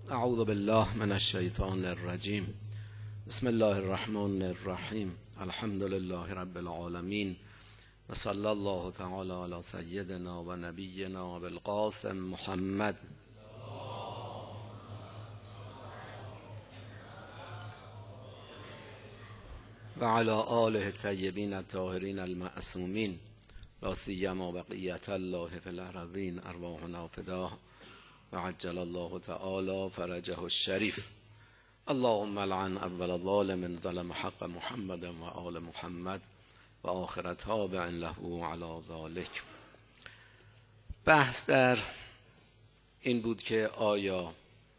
اعوذ بالله من الشیطان الرجیم. بسم الله الرحمن الرحیم. الحمد لله رب العالمین و صلی الله تعالی علی سیدنا و نبینا بالقاسم محمد و علی آله الطیبین الطاهرین المعصومین لا سیما بقیة الله فی الارضین ارواحنا فداه و عجل الله تعالی فرجه الشریف. اللهم لعن اول ظالم ظلم حق محمد و آل محمد و آخر تابع له علی ذلک. بحث در این بود که آیا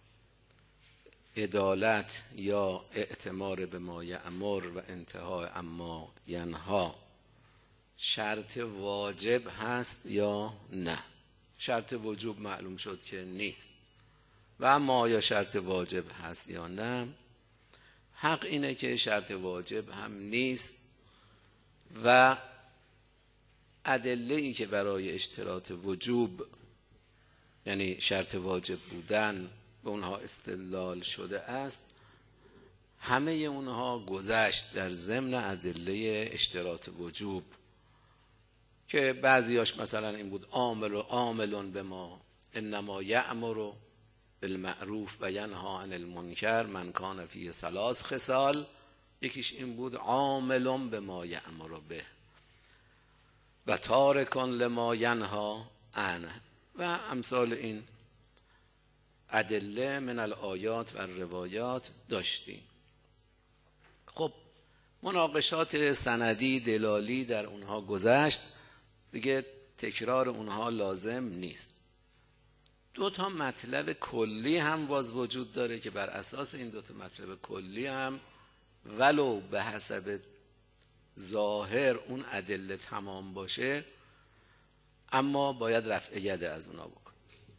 عدالت یا اعتمار به ما یأمر و انتهای اما ینها شرط واجب هست یا نه؟ شرط وجوب معلوم شد که نیست. و اما آیا شرط واجب هست یا نه؟ حق اینه که شرط واجب هم نیست و ادله ای که برای اشتراط وجوب یعنی شرط واجب بودن به اونها استدلال شده است، همه اونها گذشت در ضمن ادله اشتراط وجوب که بعضیاش مثلا این بود عامل به ما انما یأمر بالمعروف و ینها عن المنکر من کان فیه ثلاث خصال. یکیش این بود عامل به ما یأمر به و تارک لما ینها عنه و امثال این ادله من الآیات و روایات داشتیم. خب مناقشات سندی دلالی در اونها گذشت، دیگه تکرار اونها لازم نیست. دو تا مطلب کلی هم باز وجود داره که بر اساس این دو تا مطلب کلی هم ولو به حسب ظاهر اون ادله تمام باشه اما باید رفع یده از اونا بکن.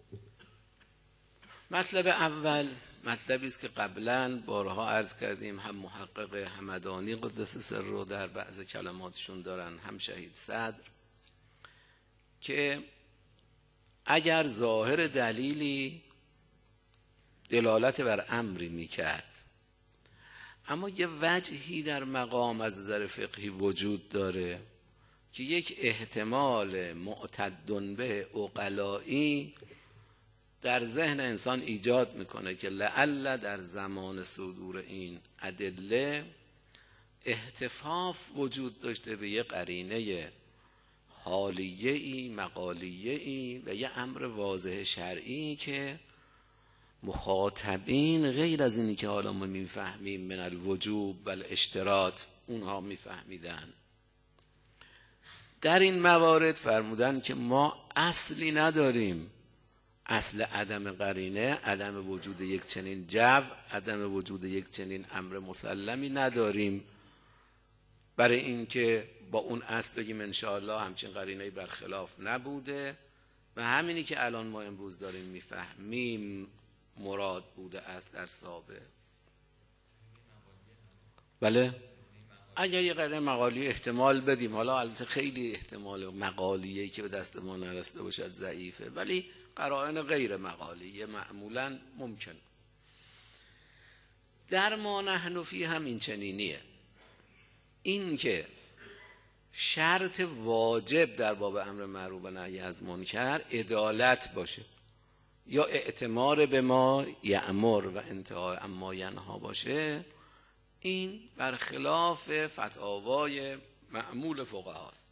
مطلب اول مطلبی است که قبلا بارها عرض کردیم، هم محقق همدانی قدس سر رو در بعض کلماتشون دارن، هم شهید صدر، که اگر ظاهر دلیلی دلالت بر امری میکرد اما یه وجهی در مقام از نظر فقهی وجود داره که یک احتمال معتد به عقلایی در ذهن انسان ایجاد میکنه که لعل در زمان صدور این ادله احتفاف وجود داشته به یه قرینه حالیه‌ای مقالیه‌ای و یه امر واضح شرعی که مخاطبین غیر از اینی که حالا ما میفهمیم من الوجوب و الاشتراط اونها میفهمیدن. در این موارد فرمودن که ما اصلی نداریم، اصل عدم قرینه، عدم وجود یک چنین جو، عدم وجود یک چنین امر مسلمی نداریم برای اینکه با اون اصل بگیم انشاءالله همچین قرینه‌ای برخلاف نبوده و همینی که الان ما امروز داریم میفهمیم مراد بوده است در سابق. بله اگر یه قرینه مقالی احتمال بدیم، حالا البته خیلی احتمال مقالیه‌ای که به دست ما نرسیده باشد ضعیفه، ولی قرائن غیر مقالیه معمولا ممکن. در ما نحن فی هم این چنینیه، این که شرط واجب در باب امر معروف و نهی از منکر عدالت باشه یا اعتمار به ما یأمر و انتهای اما ینها باشه، این برخلاف فتاوای معمول فقهاست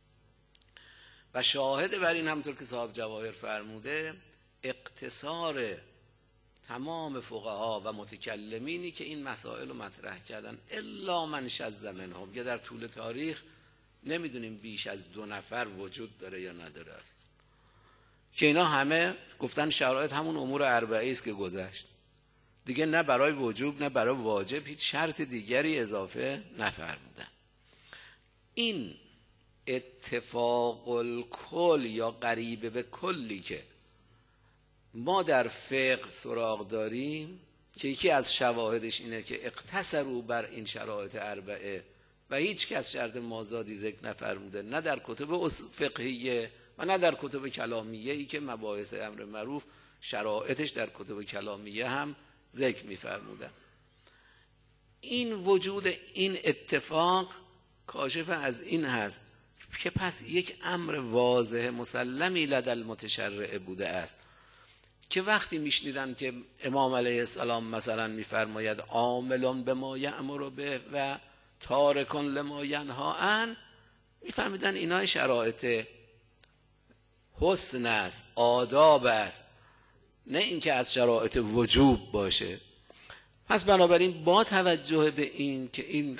و شاهد بر این همطور که صاحب جواهر فرموده اقتصار تمام فقها و متکلمینی که این مسائل رو مطرح کردن الا من شذ منهم، که در طول تاریخ نمیدونیم بیش از 2 نفر وجود داره یا نداره است که اینا همه گفتن شرایط همون امور اربعه است که گذشت دیگه، نه برای وجوب نه برای واجب هیچ شرط دیگری اضافه نفرمودن. این اتفاق الکل یا قریب به کلی که ما در فقه سراغ داریم که یکی از شواهدش اینه که اقتصروا بر این شرایط اربعه و هیچ کس شرط مازادی ذکر نفرموده، نه در کتب فقهیه و نه در کتب کلامیه ای که مباحث امر معروف شرایطش در کتب کلامیه هم ذکر می‌فرمودن. این وجود این اتفاق کاشف از این هست که پس یک امر واضح مسلمی لدى المتشرع بوده است که وقتی میشنیدن که امام علیه السلام مثلا میفرماید عامل بما یأمر به و تارک لما ینهی عنه، میفهمیدن اینا شرایط حسن است، آداب است، نه اینکه از شرایط وجوب باشه. پس بنابراین با توجه به این که این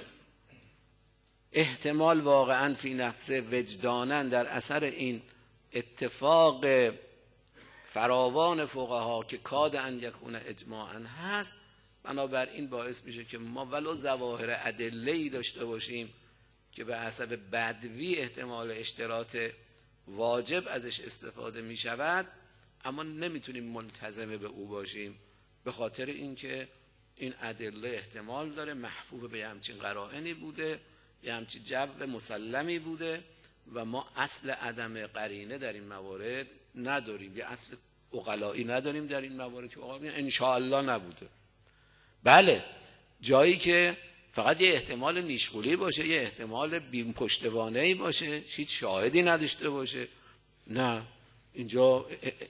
احتمال واقعا فی نفسه وجدانن در اثر این اتفاق فراوان فقها که کاد ان یکون اجماعا هست، بنابراین باعث میشه که ما ولو ظواهر ادله‌ای داشته باشیم که به حسب بدوی احتمال اشتراط واجب ازش استفاده میشود، اما نمیتونیم ملتزم به او باشیم، به خاطر اینکه این ادله احتمال داره محفوظ به همچین قرائنی بوده، یه همچین جو مسلمی بوده و ما اصل عدم قرینه در این موارد نداریم، یه اصل عقلایی نداریم در این موارد که انشاءالله نبوده. بله جایی که فقط یه احتمال نیشغولی باشه، یه احتمال بیم پشتوانه‌ای باشه، هیچ شاهدی نداشته باشه، نه، اینجا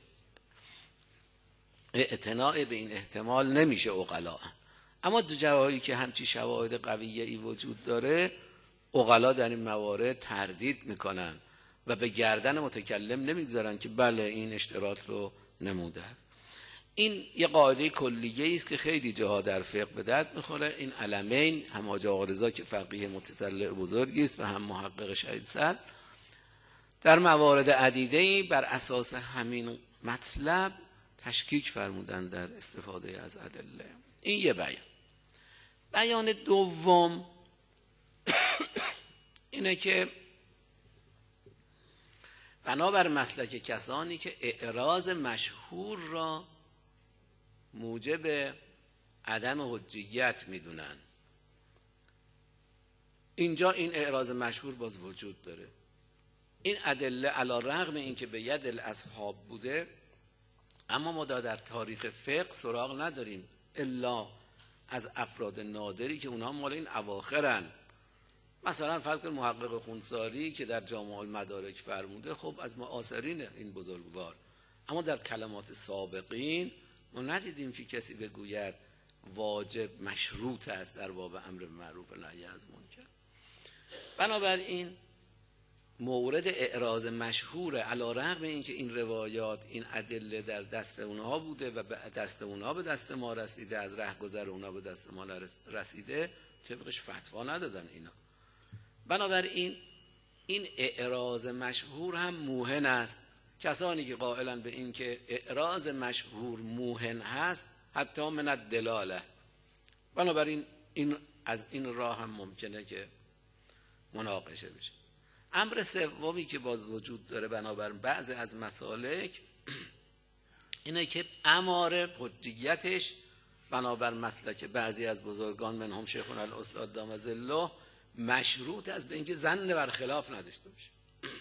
اعتناع به این احتمال نمیشه عقلا. اما دو جاهایی که همچی شواهد قویه‌ای وجود داره، عقلا در این موارد تردید میکنن و به گردن متکلم نمیگذارن که بله این اشتراط رو نموده است. این یه قاعده کلیه است که خیلی جاها در فقه به درد میخوره. این علمین، هم حاج آقا رضا که فقیه متسلع بزرگی است و هم محقق شهید سر، در موارد عدیده‌ای بر اساس همین مطلب تشکیک فرمودن در استفاده از ادله. این یه بیان دوم اینه که بنابر مسلک کسانی که اعراض مشهور را موجب عدم حجیت میدونن، اینجا این اعراض مشهور باز وجود داره. این ادله علی رغم این که به ید الاصحاب بوده، اما ما در تاریخ فقه سراغ نداریم الا از افراد نادری که اونها مال این اواخرن. مثلا فرض کنید محقق خونساری که در جامع المدارک فرموده، خب از معاصرین این بزرگوار، اما در کلمات سابقین ما ندیدیم که کسی بگوید واجب مشروط است در باب امر معروف و نهی از منکر. بنابراین مورد اعراض مشهور علی رغم اینکه این روایات، این ادله در دست اونها بوده و به دست اونها به دست ما رسیده، از رهگذر اونها به دست ما رسیده، طبقش فتوا ندادن اینا. بنابراین این اعراض مشهور هم موهن است. کسانی که قائلن به این که اعراض مشهور موهن هست، حتی من الدلاله، بنابراین این از این راه هم ممکنه که مناقشه بشه. امر سومی که باز وجود داره بنابر بعضی از مسالک اینه که اماره حجیتش بنابر مسلک بعضی از بزرگان منهم شیخنا الاستاد دام ظله مشروط است به اینکه ظن بر خلاف نداشته باشه.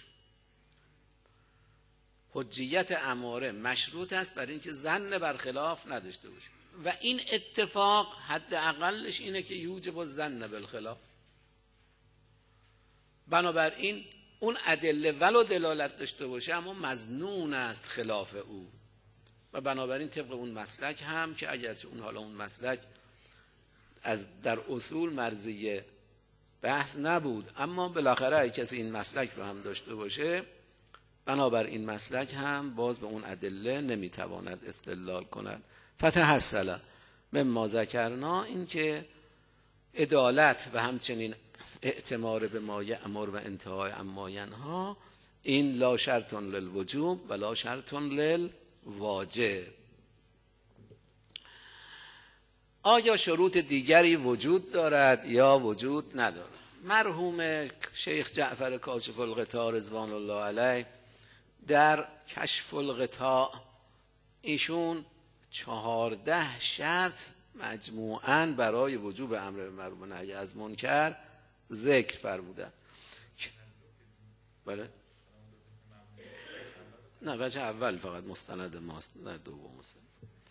حجیت اماره مشروط است بر اینکه ظن بر خلاف نداشته باشه و این اتفاق حداقلش اینه که یوجب الظن بالخلاف. بنابراین اون ادله ولو دلالت داشته باشه اما مظنون است خلاف او و بنابراین طبق اون مسلک هم که اگرچه اون حالا اون مسلک از در اصول مرضیه بحث نبود، اما بالاخره اگه کسی این مسلک رو هم داشته باشه، بنابر این مسلک هم باز به اون ادله نمیتواند استدلال کند. فتحصل مما ذکرنا، این که عدالت و همچنین اعتمار به ما یأمر و انتهای عما ینهی، این لا شرط للوجوب و لا شرط للواجب. آیا شروط دیگری وجود دارد یا وجود ندارد؟ مرحوم شیخ جعفر کاشف الغطا رضوان الله علیه در کشف الغطا ایشون 14 شرط مجموعاً برای وجوب امر بالمعروف و نهی از منکر ذکر فرمودن. بله نه وجه اول فقط مستند ماست، نه دوم مستند.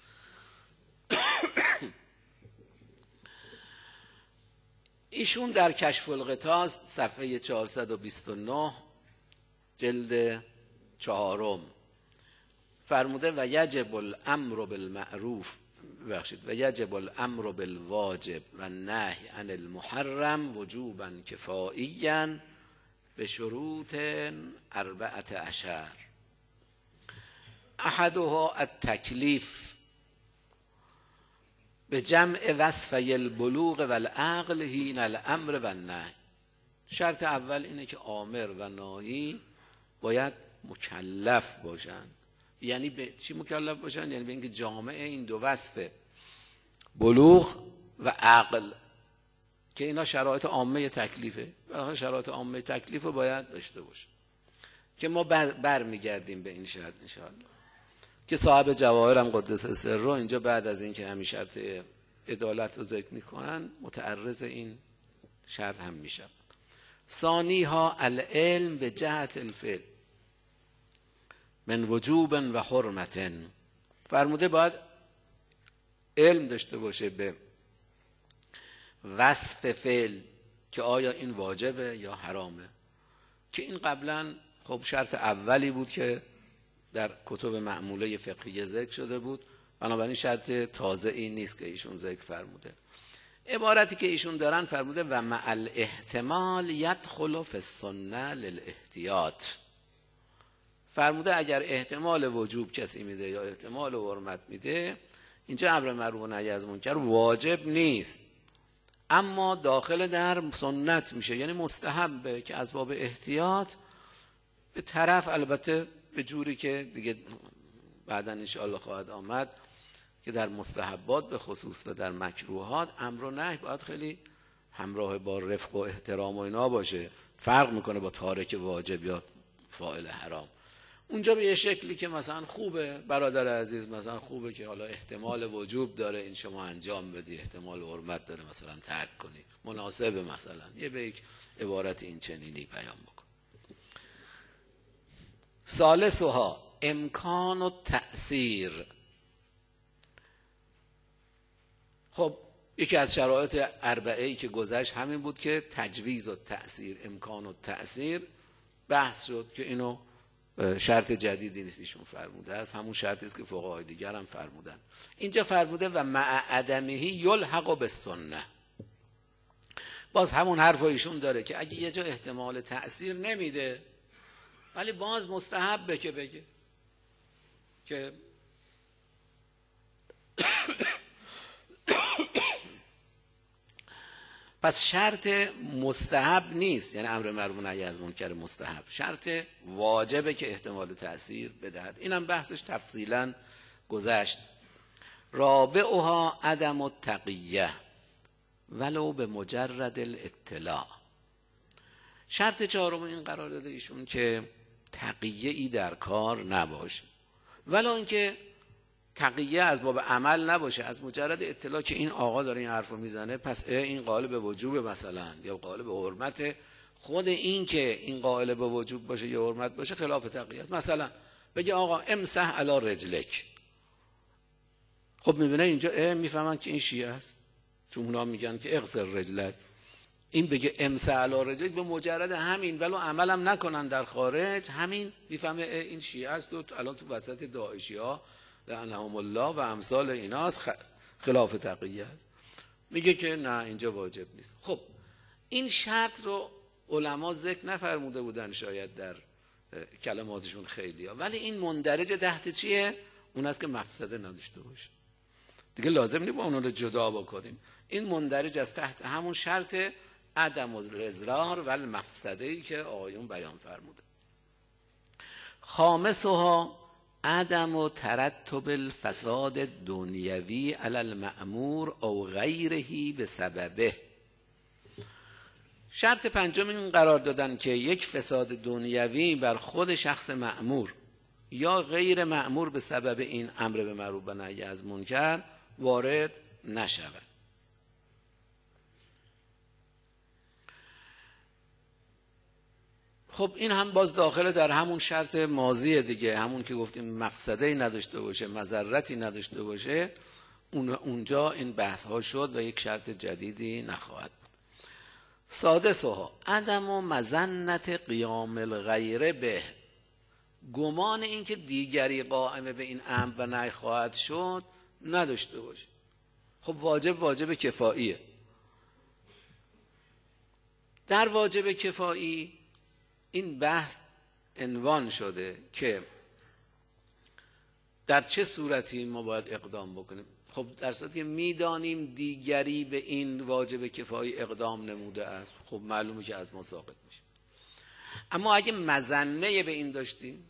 ایشون در کشف الغطاس صفحه 429 جلد 4 فرموده و یجب الامر بالمعروف و یجب الامر بالواجب و نهی عن المحرم وجوبا کفائیا به شروط 14 احدها التکلیف به جمع وصفی البلوغ و العقل حین الامر و النهی. شرط اول اینه که آمر و ناهی باید مکلف باشن. یعنی به چی مکلف باشن؟ یعنی به اینکه جامع این دو وصف بلوغ و عقل که اینا شرایط عامه تکلیفه، برای شرایط عامه تکلیف رو باید داشته باشه که ما برمیگردیم به این شرط انشاءالله که صاحب جواهر هم قدس سره اینجا بعد از این که همین شرط عدالت رو ذکر میکنن متعرض این شرط هم میشن. ثانی ها العلم به جهت الفعل من وجوب و حرمت. فرموده باید علم داشته باشه به وصف فعل که آیا این واجبه یا حرامه، که این قبلا خب شرط اولی بود که در کتب معموله فقهی ذکر شده بود، بنابراین شرط تازه این نیست که ایشون ذکر فرموده. عبارتی که ایشون دارن فرموده و مع الاحتمال یدخل فی السنه للاحتیاط. فرموده اگر احتمال وجوب کسی میده یا احتمال حرمت میده، اینجا امر معروف و نهی از منکر واجب نیست اما داخل در سنت میشه، یعنی مستحبه که از باب احتیاط به طرف، البته به جوری که دیگه بعدا انشاءالله خواهد آمد که در مستحبات به خصوص و در مکروهات امر و نهی باید خیلی همراه با رفق و احترام و اینا باشه. فرق میکنه با تارک واجب یا فاعل حرام. اونجا به یه شکلی که مثلا خوبه برادر عزیز، مثلا خوبه که حالا احتمال وجوب داره این شما انجام بدی، احتمال حرمت داره مثلا ترک کنی، مناسبه مثلا یه به یک عبارت این چنینی بیان بکن. ثالثها امکان و تأثیر. خب یکی از شرایط اربعه‌ای که گذشت همین بود که تجویز و تأثیر، امکان و تأثیر بحث شد که اینو شرط جدیدی نیست ایشون فرموده است، همون شرطی است که فقهای دیگر هم فرمودن. اینجا فرموده و مع عدمه یلحق بالسنه. باز همون حرف ایشون داره که اگه یه جا احتمال تأثیر نمیده ولی باز مستحبه که بگه که پس شرط مستحب نیست، یعنی امر معروف و نهی از منکر مستحب، شرط واجبه که احتمال تأثیر بدهد. اینم بحثش تفصیلا گذشت. رابعها عدم التقیه ولو به مجرد الاطلاع. شرط چهارم این قرار داده ایشون که تقیه ای در کار نباشه، ولو اینکه تقیه از باب عمل نباشه، از مجرد اطلاع که این آقا داره این حرفو میزنه پس این قائل به وجوب مثلا یا قائل به حرمت، خود این که این قائل به وجوب باشه یا حرمت باشه خلاف تقیه. مثلا بگه آقا امسح علی رجلک، خب میبینه اینجا میفهمن که این شیعه است چون اونا میگن که اغسل رجلک، این بگه امسح علی رجلک به مجرد همین ولو عملم نکنن در خارج همین میفهمه این شیعه است و الان تو وسط داعشی ها لعنهم الله و امثال ایناست خلاف تقیه است. میگه که نه اینجا واجب نیست. خب این شرط رو علما ذکر نفرموده بودن شاید در کلماتشون خیلی ها، ولی این مندرج تحت چیه؟ اون است که مفسده نداشته باشه. دیگه لازم نیست با اون رو جدا بکنیم. این مندرج از تحت همون شرط عدم الاضرار و المفسده‌ای که آقایون بیان فرموده. خامسها عدم و ترتب الفساد دنیوی علی المأمور او غیره به سببه. شرط پنجم این قرار دادن که یک فساد دنیوی بر خود شخص مأمور یا غیر مأمور به سبب این امر به معروف و نهی از منکر وارد نشود. خب این هم باز داخل در همون شرط ماضیه دیگه، همون که گفتیم مفسده‌ای نداشته باشه، مضرتی نداشته باشه، اونجا این بحث ها شد و یک شرط جدیدی نخواهد بود. سادسها عدم و مظنت قیام الغیر به، گمان این که دیگری قائم به این امر و نهی خواهد شد نداشته باشه. خب واجب کفاییه. در واجب کفایی این بحث عنوان شده که در چه صورتی ما باید اقدام بکنیم. خب در صورتی که میدانیم دیگری به این واجب کفایی اقدام نموده است، خب معلومه که از ما ساقط میشه. اما اگه مظنه به این داشتیم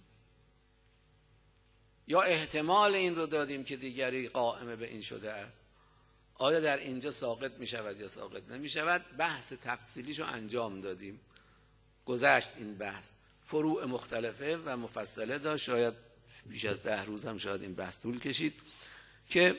یا احتمال این رو دادیم که دیگری قائم به این شده است، آیا در اینجا ساقط می شود یا ساقط نمی شود؟ بحث تفصیلیشو انجام دادیم، گذشت این بحث، فروع مختلفه و مفصله داشت، شاید بیش از 10 روز هم شاید این بحث طول کشید که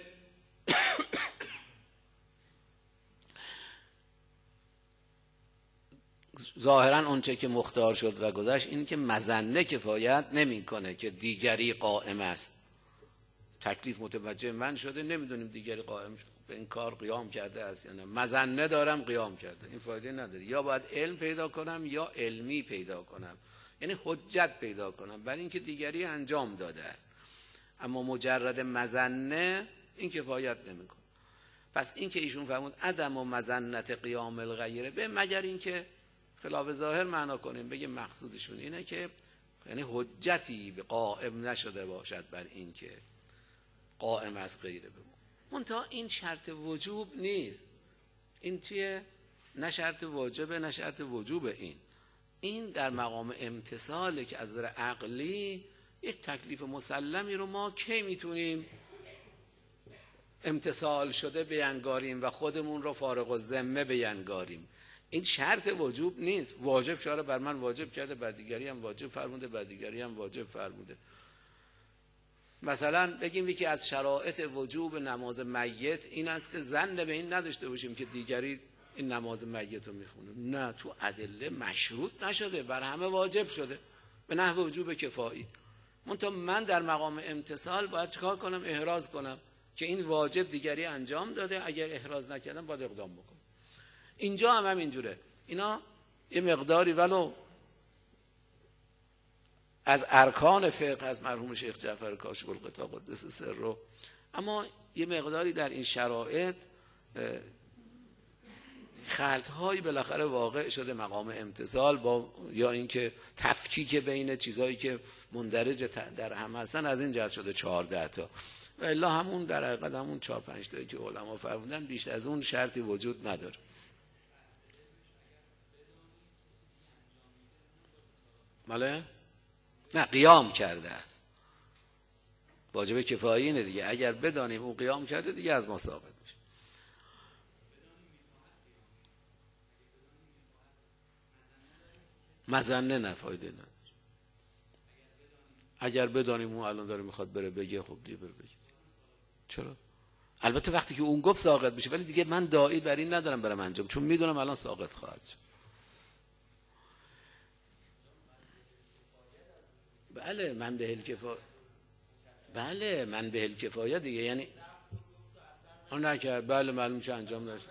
ظاهرا اونچه که مختار شد و گذشت این که مظنه کفایت نمیکنه که دیگری قائم است. تکلیف متوجه من شده، نمیدونیم دیگری قائم به این کار قیام کرده است یا نه، مظنه دارم قیام کرده، این فایده نداره. یا باید علم پیدا کنم یا علمی پیدا کنم، یعنی حجت پیدا کنم برای اینکه دیگری انجام داده است. اما مجرد مظنه این کفایت نمیکنه. پس این که ایشون فرمود عدم و مظنت قیام الغیر به، مگر اینکه خلاف ظاهر معنا کنیم، بگیم مقصودشون اینه که یعنی حجتی به قائم نشده باشد بر این که قائم از غیره بمون. منتها این شرط وجوب نیست. این چیه؟ نه شرط واجبه نه شرط وجوب. این در مقام امتثاله که از نظر عقلی یک تکلیف مسلمی رو ما کی میتونیم امتثال شده بینگاریم و خودمون رو فارغ الذمه بینگاریم. این شرط وجوب نیست. واجب شاره بر من واجب کرده، بر دیگری هم واجب فرموده، بر دیگری هم واجب فرموده. مثلا بگیم یکی از شرایط وجوب نماز میت این است که ظن به این نداشته باشیم که دیگری این نماز میت رو میخونه. نه، تو ادله مشروط نشده، بر همه واجب شده به نحو وجوب کفایی. منتها من در مقام امتثال باید چکار کنم؟ احراز کنم که این واجب دیگری انجام داده، اگر احراز نکردم باید اقدام بکنم. اینجا هم اینجوره. اینا یه مقداری ولو از ارکان فقه از مرحوم شیخ جعفر کاشف الغطا قدس سره، اما یه مقداری در این شرایط خلط‌هایی بالاخره واقع شده مقام امتثال با یا اینکه تفکیک بین چیزایی که مندرج در هم هستن، از این جهت شده 14 تا. و الا همون در حقیقت همون 4-5 تایی که علما فرمودن بیشتر از اون شرطی وجود نداره. بله؟ نه، قیام کرده است. واجب کفایی اینه دیگه. اگر بدانیم اون قیام کرده دیگه از ما ثابت میشه. مظنه نه، فایده نداره. اگر بدانیم اون الان داره میخواد بره بگه، خب دیگه بره بگه. چرا؟ البته وقتی که اون گفت ساقط میشه، ولی دیگه من داعی بر این ندارم برم انجام، چون میدونم الان ساقط خواهد شد. بله من به الکفایه، بله من به الکفایه دیگه، یعنی اون نکرد، بله معلوم شه انجام داشت،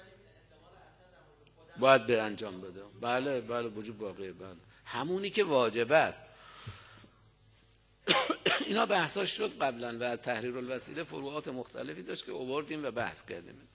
باید به انجام بده. بله وجوب واقعه، بله همونی که واجب است. اینا بحثاش شد قبلا و از تحریر الوسیله فروعات مختلفی داشت که آوردیم و بحث کردیم.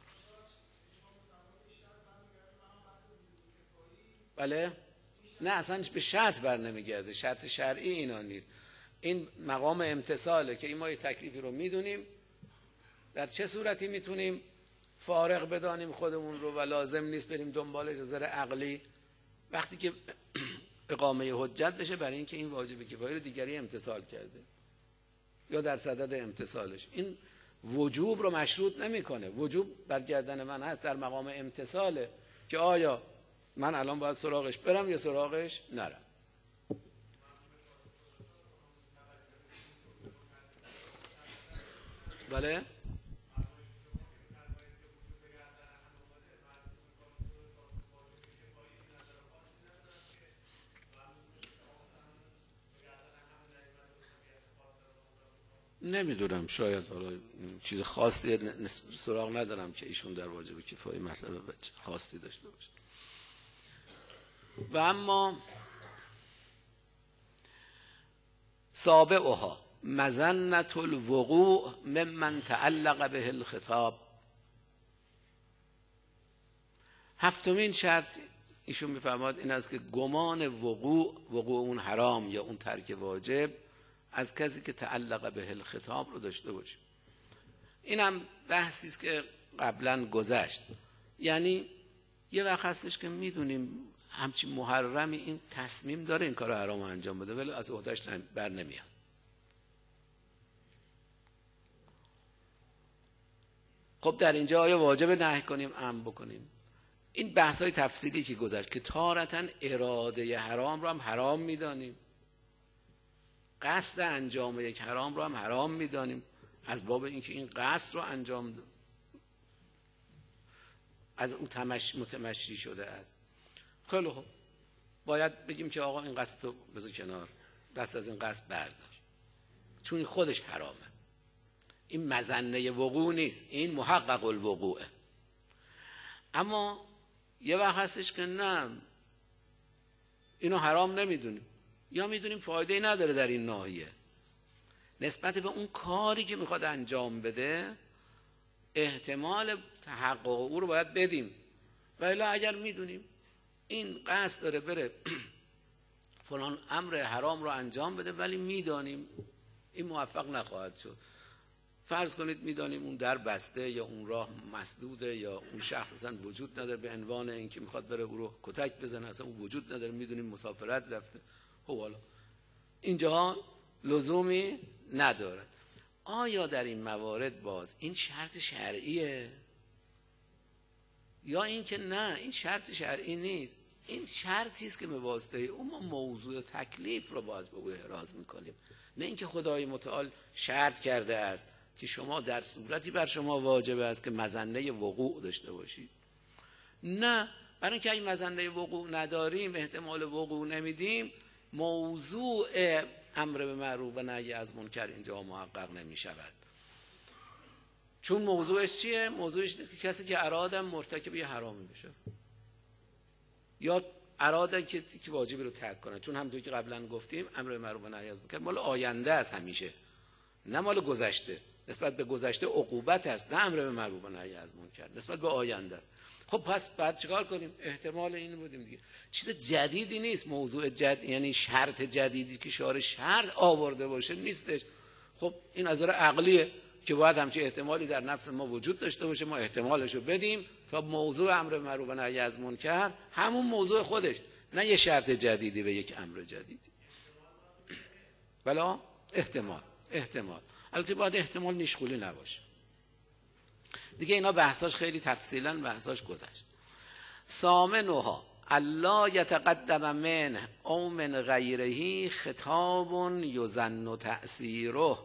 بله نه، اصلا به شرط بر نمیگرده، شرط شرعی اینا نیست. این مقام امتثاله که این ما یه تکلیفی رو میدونیم، در چه صورتی میتونیم فارغ بدانیم خودمون رو و لازم نیست بریم دنبالش از نظر عقلی، وقتی که اقامه حجت بشه برای اینکه این واجب کفایی رو دیگری امتثال کرده یا در صدد امتثالش. این وجوب رو مشروط نمیکنه. وجوب بر گردن من هست در مقام امتثاله که آیا من الان باید سراغش برم یا سراغش نرم. بله نمیدونم، شاید حالا چیز خاصی سراغ ندارم که ایشون در واجب کفایه مطلب خاصی داشته باشه. و اما سابعها مظنة الوقوع ممن تعلق به الخطاب. هفتمین شرط ایشون میفرماد این است که گمان وقوع اون حرام یا اون ترک واجب از کسی که تعلق به الخطاب رو داشته باشه. اینم بحثی است که قبلا گذشت. یعنی یه وقت هستش که میدونیم همچین محرمی این تصمیم داره این کار حرام انجام بده ولی از عهده‌اش بر نمیاد. خب در اینجا آیا واجب نهی کنیم امر بکنیم؟ این بحث‌های تفصیلی که گذشت که تارتاً اراده حرام رو هم حرام میدانیم، قصد انجام یک حرام رو هم حرام میدانیم از باب اینکه این قصد رو انجام از او متمشی شده است. خیلی خوب، باید بگیم که آقا این قصد تو بذار کنار، دست از این قصد بردار، چون این خودش حرامه. این مظنه وقوع نیست، این محقق الوقوعه. اما یه وقت هستش که نه اینو حرام نمیدونیم یا میدونیم فایده نداره در این ناحیه، نسبت به اون کاری که میخواد انجام بده احتمال تحقق او رو باید بدیم. ولی اگر میدونیم این قصد داره بره فلان امر حرام رو انجام بده ولی میدانیم این موفق نخواهد شد، فرض کنید میدانیم اون در بسته یا اون راه مسدوده یا اون شخص اصلا وجود نداره به عنوان اینکه میخواد بره او رو کتک بزنه، اصلا اون وجود نداره، میدونیم مسافرت رفته. خب حالا اینجا لزومی نداره. آیا در این موارد باز این شرط شرعیه یا اینکه نه این شرط شرعی نیست؟ این شرطی است که به واسطه اون ما موضوع تکلیف رو باز به او احراز میکنیم، نه اینکه خدای متعال شرط کرده است که شما در صورتی بر شما واجب است که مظنه وقوع داشته باشید. نه، برای اینکه این مظنه وقوع نداریم، احتمال وقوع نمیدیم، موضوع امر به معروف و نهی از منکر اینجا محقق نمی شود. چون موضوعش چیه؟ موضوعش نیست که کسی که اراده مرتکب یه حرامی بشه یا اراده که واجبی رو ترک کنه، چون همونطور که قبلا گفتیم امر به معروف و نهی از منکر مال آینده است همیشه، نه مال گذشته. نسبت به گذشته عقوبت است، نه امر به معروف و نهی از منکر، نسبت به آینده است. خب پس بعد چیکار کنیم؟ احتمال این بودیم دیگه، چیز جدیدی نیست، موضوع یعنی شرط جدیدی که شارع شرط آورده باشه نیستش. خب این از نظر عقلیه که باید همچین احتمالی در نفس ما وجود داشته باشه، ما احتمالشو بدیم تا موضوع امر به معروف و نهی از منکر همون موضوع خودش، نه یه شرط جدیدی به یک امر جدیدی. بلا احتمال البته باید احتمال نیشخولی نباشه دیگه. اینا بحثاش خیلی تفصیلا بحثاش گذشت. ثامنها الا یتقدم منه او من غیره خطاب یظن تأثیره.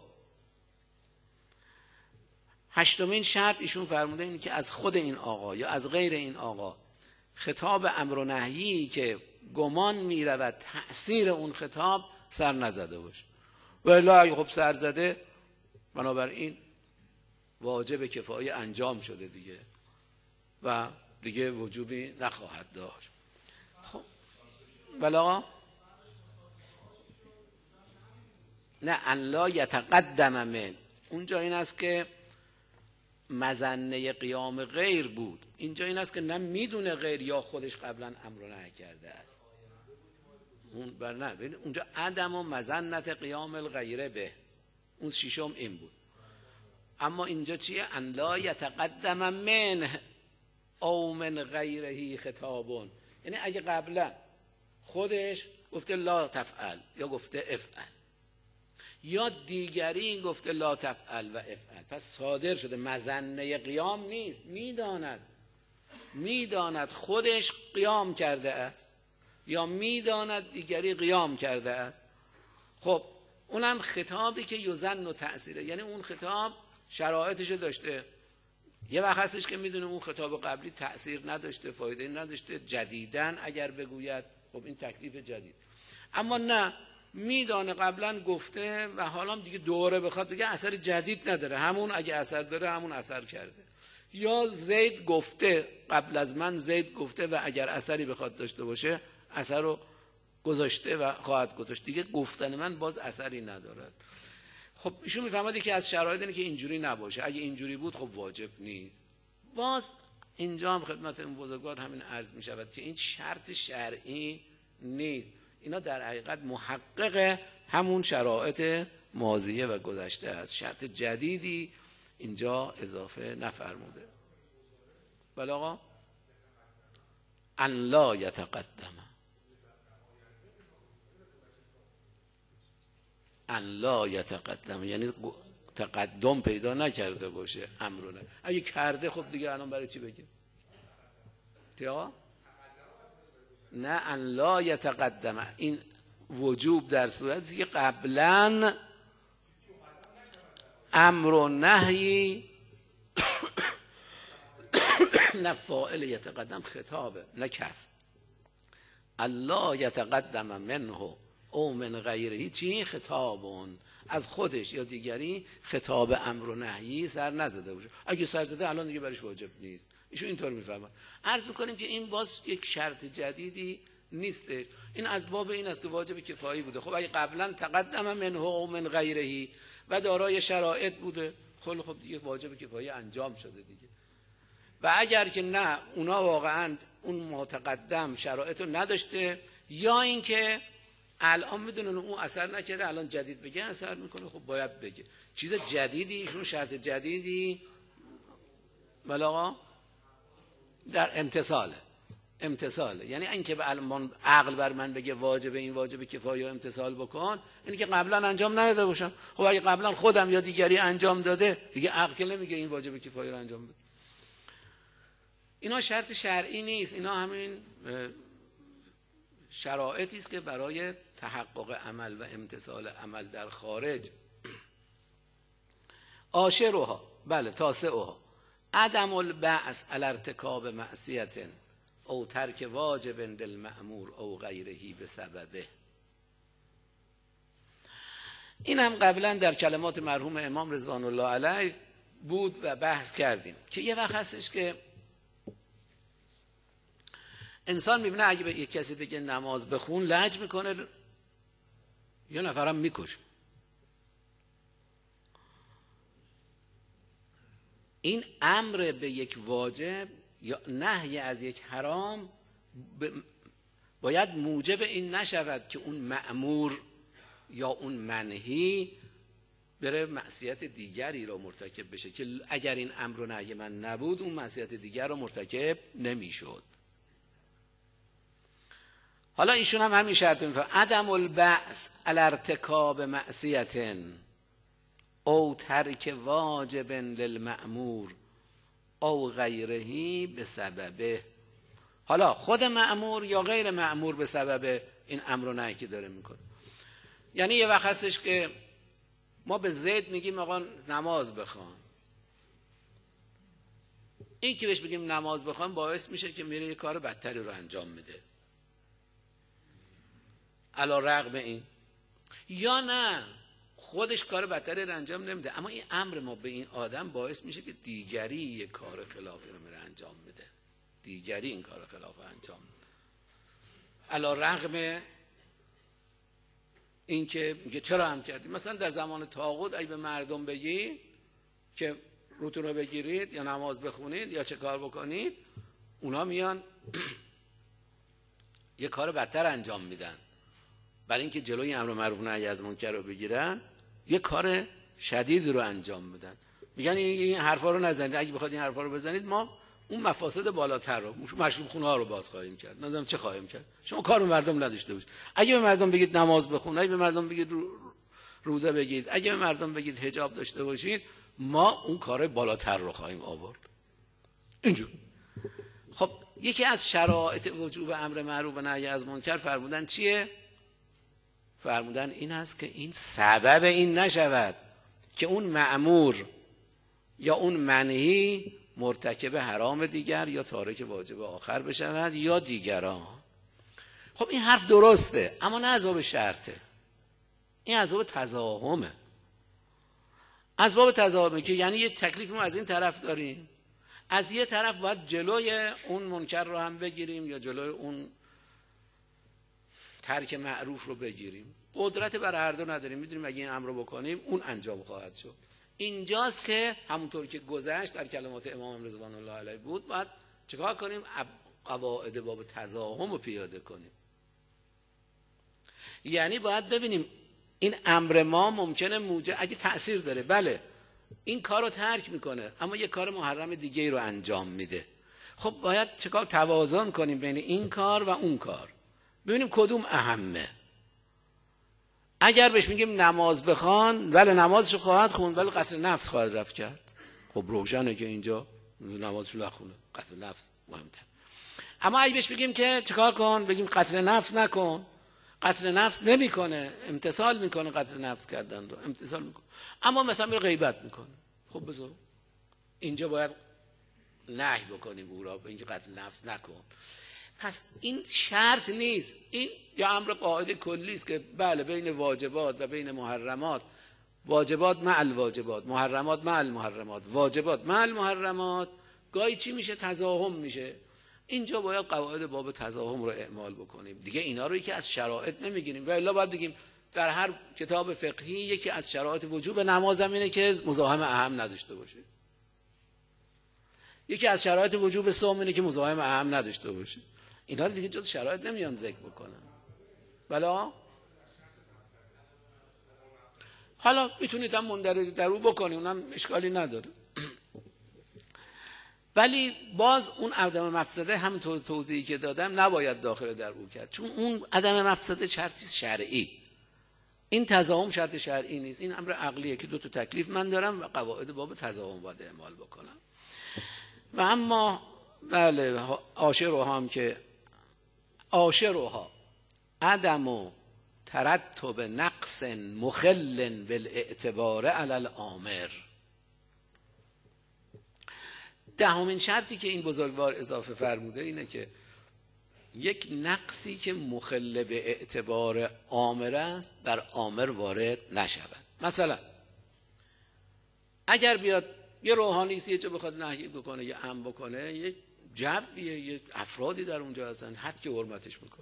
هشتمین شرط ایشون فرموده اینه که از خود این آقا یا از غیر این آقا خطاب امر و نهی که گمان میرود تأثیر اون خطاب سر نزده باشه. ولی خب سر زده، بنابراین واجب کفایه انجام شده دیگه و دیگه وجوبی نخواهد داشت. خب بلا نه ان لا یتقدم من، اونجا این است که مظنه قیام غیر بود، اینجا این است که نه میدونه غیر یا خودش قبلا امر و نهی کرده است. اون بر نه ببین اونجا عدم و مظنه قیام الغیره به، اون ششم این بود. اما اینجا چیه؟ ان لا یتقدم من او من غیره خطابون، یعنی اگه قبلا خودش گفته لا تفعل یا گفته افعل یا دیگری این گفته لا تفعل و افعل، پس صادر شده مظنه قیام نیست، میداند خودش قیام کرده است یا میداند دیگری قیام کرده است. خب اونم خطابی که یظن و تأثیره، یعنی اون خطاب شرایطشو داشته. یه وقت هستش که میدونه اون خطاب قبلی تأثیر نداشته، فایده نداشته، جدیدن اگر بگوید خب این تکلیف جدید. اما نه میدانه قبلا گفته و حالا دیگه دوباره بخواد بگه اثر جدید نداره، همون اگه اثر داره همون اثر کرده. یا زید گفته قبل از من زید گفته و اگر اثری بخواد داشته باشه اثر رو گذاشته و خواهد گذاشت، دیگه گفتن من باز اثری ندارد. خب ایشون میفهمد که از شرایط اینه که اینجوری نباشه، اگه اینجوری بود خب واجب نیست. باز اینجا هم خدمت این بزرگوار همین عرض می شود که این شرط شرعی نیست، اینا در حقیقت محقق همون شرایط ماضیه و گذشته است، شرط جدیدی اینجا اضافه نفرموده. بله آقا، ان لا یتقدم، ان لا یتقدم یعنی تقدم پیدا نکرده باشه امرونه. اگه کرده خب دیگه الان برای چی بگه؟ تیا؟ نه، ان لا یتقدم این وجوب در صورتی که قبلا امر و نهی نه فاعل یتقدم خطابه نه کس. الله یتقدم منه او من غیره چی؟ خطابون از خودش یا دیگری خطاب امر و نهی سر نزده باشه. اگه سر زده الان دیگه برش واجب نیست. ایشون اینطور میفهمه. عرض میکنیم که این باز یک شرط جدیدی نیسته، این از باب این است که واجب کفایی بوده. خب اگه قبلا تقدم منه او من غیره و دارای شرایط بوده، خب دیگه واجب کفایی انجام شده دیگه. و اگر که نه اونا واقعا اون متقدم شرایط رو نداشته، یا اینکه الان میدونن اون اثر نکرده الان جدید بگه اثر میکنه، خب باید بگه چیز جدیدی، ایشون شرط جدیدی بله آقا در امتثاله. یعنی اینکه به عقل بر من بگه واجب این واجب کفایه و امتثال بکن، اینی که قبلا انجام نداده باشم. خب اگه قبلا خودم یا دیگری انجام داده دیگه عقل که نمیگه این واجب کفایه رو انجام بده. اینا شرط شرعی نیست، اینا همین شرایطی است که برای تحقق عمل و امتثال عمل در خارج. عاشرها بله تاسعها عدم البعث علی ارتکاب معصیت او ترک واجب للمأمور او غیره بسببه. این هم قبلا در کلمات مرحوم امام رضوان الله علیه بود و بحث کردیم که یه وقت هستش که انسان میبینه اگه به یک کسی بگه نماز بخون لج میکنه، یه نفرم میکشه. این امر به یک واجب یا نهی از یک حرام باید موجب این نشود که اون مأمور یا اون منهی بره معصیت دیگری را مرتکب بشه که اگر این امر و نهی من نبود اون معصیت دیگر را مرتکب نمیشد. حالا ایشون هم همین شرط میفرمه عدم البعث علی ارتکاب معصیت او ترک واجب للمأمور او غیره بسببه. حالا خود مأمور یا غیر مأمور به سبب این امر و نهی که داره میکنه. یعنی یه وقت هستش که ما به زید میگیم آقا نماز بخوان، این که بهش بگیم نماز بخوان باعث میشه که میره یه کار بدتری رو انجام میده علی رغم این، یا نه خودش کار بدتری رو انجام نمیده اما این امر ما به این آدم باعث میشه که دیگری یه کار خلافی رو میره انجام میده، دیگری این کار خلاف انجام میده علی رغم این که میگه چرا هم کردی. مثلا در زمان طاغوت اگه به مردم بگی که روتون رو بگیرید یا نماز بخونید یا چه کار بکنید، اونا میان یه کار بدتر انجام میدن. برای اینکه جلوی امر معروف نهی از منکر رو بگیرن یه کار شدید رو انجام میدن. میگن این حرفا رو نزنید، اگه بخواید این حرفا رو بزنید ما اون مفاسد بالاتر رو مشروب خونه ها رو باز خواهیم کرد. نمیدونم چه خواهیم کرد. شما کار به مردم نداشته باشید. اگه به مردم بگید نماز بخون، اگه به مردم بگید روزه بگید، اگه به مردم بگید حجاب داشته باشید، ما اون کار بالاتر رو خواهیم آورد. اینجور. خب یکی از شرایط وجوب امر معروف و نهی از منکر فرمودن چیه؟ فرمودن این هست که این سبب این نشود که اون مأمور یا اون منهی مرتکب حرام دیگر یا تارک واجب آخر بشود یا دیگران. خب این حرف درسته اما نه از باب شرطه. این اسباب تزاحمه. اسباب تزاحمه که یعنی یه تکلیف ما از این طرف داریم، از یه طرف باید جلوی اون منکر رو هم بگیریم یا جلوی اون ترک معروف رو بگیریم. قدرت بر هر دو نداریم، میدونیم اگه این امر رو بکنیم اون انجام خواهد شد. اینجاست که همونطور که گذشت در کلمات امام رضوان الله علیه بود، باید چیکار کنیم؟ قواعد باب تزاحم رو پیاده کنیم. یعنی باید ببینیم این امر ما ممکنه اگه تأثیر داره، بله این کار رو ترک میکنه اما یه کار محرم دیگه رو انجام میده. خب باید چیکار؟ توازن کنیم بین این کار و اون کار، ببینیم کدوم اهمه. اگر بهش میگیم نماز بخوان، بله نمازشو خواهد خوند ولی قتل نفس خواهد رفت کرد، خب روشنه که اینجا نمازشو نخونه، قتل نفس مهمتر. اما اگه بهش بگیم که چیکار کن، بگیم قتل نفس نکن، قتل نفس نمیکنه، امتثال میکنه، قتل نفس کردن رو امتثال میکنه، اما مثلا میره غیبت میکنه، خب بذار اینجا باید نهی بکنیم او را به اینکه قتل نفس نکن. پس این شرط نیست، این یه امر قاعده کلی است که بله بین واجبات و بین محرمات، واجبات مع الواجبات، محرمات مع المحرمات، واجبات مع المحرمات، گاهی چی میشه؟ تزاحم میشه. اینجا باید قواعد باب تزاحم رو اعمال بکنیم دیگه. اینا رو یکی از شرایط نمیگیریم و الا باید بگیم در هر کتاب فقهی یکی از شرایط وجوب نماز اینه که مزاحم اهم نداشته باشه، یکی از شرایط وجوب صوم اینه که مزاحم اهم نداشته باشه. اینا رو دیگه جز شرایط نمیان ذکر بکنن. بلا حالا میتونید هم مندرج در او بکنید، اونم اشکالی نداره. ولی باز اون عدم مفسده همونطور توضیحی که دادم نباید داخل در او کرد، چون اون عدم مفسده شرطی شرعی، این تزاحم شرط شرعی نیست، این امر عقلیه که دو تا تکلیف من دارم و قواعد باب تزاحم باید اعمال بکنم. و اما بله عاشرها هم که عاشرها عدم و ترتب نقص مخل بالاعتبار علی الامر. دهمین شرطی که این بزرگوار اضافه فرموده اینه که یک نقصی که مخل به اعتبار آمر است بر آمر وارد نشود. مثلا اگر بیاد یه روحانی یه چه بخواد نهی بکنه یا امر بکنه، یه جبیه، یه افرادی در اونجا هستن، حد که حرمتش میکنه،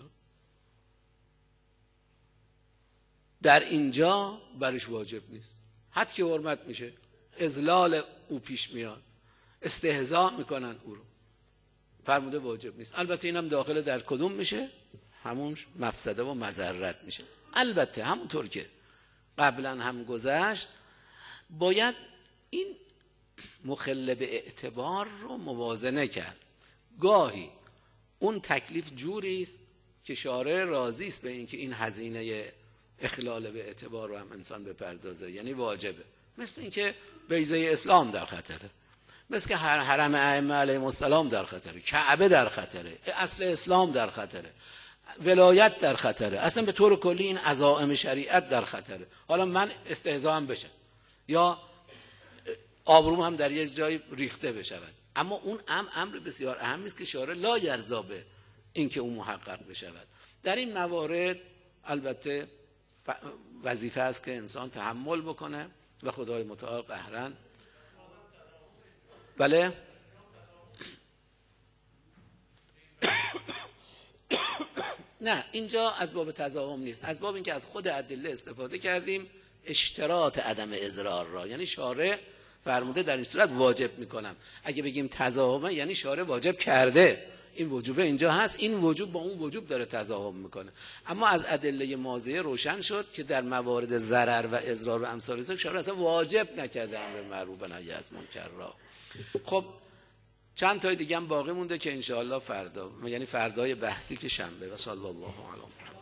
در اینجا برش واجب نیست، حد که حرمت میشه، اذلال او پیش میاد، استهزاء میکنن او رو، فرموده واجب نیست. البته اینم داخل در کدوم میشه؟ همون مفسده و مضرت میشه. البته همونطور که قبلا هم گذشت باید این مخل به اعتبار رو موازنه کرد. گاهی اون تکلیف جوری است که شارع راضی است به اینکه این هزینه اخلال به اعتبار رو هم انسان بپردازه، یعنی واجبه، مثل اینکه بیضه اسلام در خطره، مثل که حرم ائمه علیهم السلام در خطره، کعبه در خطره، اصل اسلام در خطره، ولایت در خطره، اصلا به طور کلی این عزائم شریعت در خطره. حالا من استهزاء هم بشم یا آبروم هم در یه جای ریخته بشود، اما اون امر بسیار اهمی است که شارع لا یرضا به این که اون محقق بشود. در این موارد البته وظیفه است که انسان تحمل بکنه و خدای متعال قهرن. بله نه، اینجا از باب تزاحم نیست، از باب اینکه از خود ادله استفاده کردیم اشتراط عدم اضرار را، یعنی شارع فرموده در این صورت واجب میکنم. اگه بگیم تزاحمه یعنی شارع واجب کرده، این وجوبه اینجا هست، این وجوب با اون وجوب داره تزاحم میکنه. اما از ادله ماضیه روشن شد که در موارد ضرر و اضرار و امثال ذلک شارع اصلا واجب نکرده امر معروف و نهی از منکر را. خب چند تای دیگه هم باقی مونده که انشاءالله فردا، یعنی فردای بحثی که شنبه. و صلی الله علیه و